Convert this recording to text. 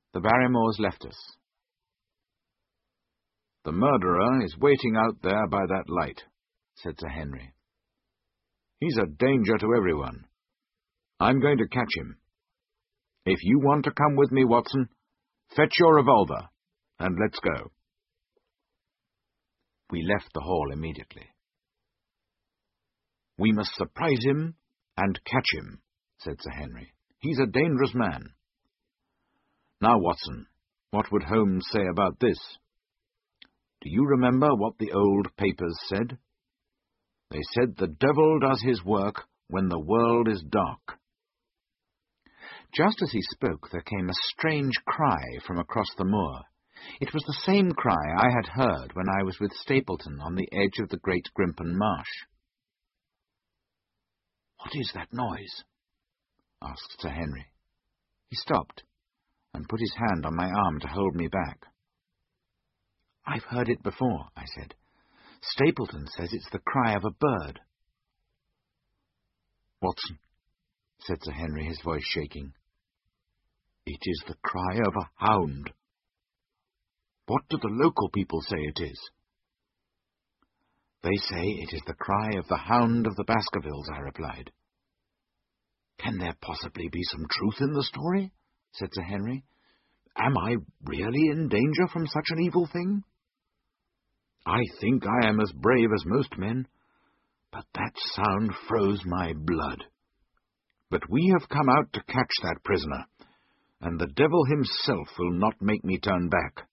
The Barrymores left us. "The murderer is waiting out there by that light," said Sir Henry. "He's a danger to everyone. I'm going to catch him. If you want to come with me, Watson, fetch your revolver, and let's go." We left the hall immediately. "We must surprise him and catch him," said Sir Henry. "He's a dangerous man. Now, Watson, what would Holmes say about this? Do you remember what the old papers said? They said the devil does his work when the world is dark." Just as he spoke, there came a strange cry from across the moor. It was the same cry I had heard when I was with Stapleton on the edge of the Great Grimpen Marsh. "What is that noise?" asked Sir Henry. He stopped and put his hand on my arm to hold me back. "I've heard it before," I said. "Stapleton says it's the cry of a bird." "Watson," said Sir Henry, his voice shaking, "it is the cry of a hound. What do the local people say it is?" "They say it is the cry of the hound of the Baskervilles," I replied. "Can there possibly be some truth in the story?" said Sir Henry. "Am I really in danger from such an evil thing? I think I am as brave as most men, but that sound froze my blood. But we have come out to catch that prisoner, and the devil himself will not make me turn back.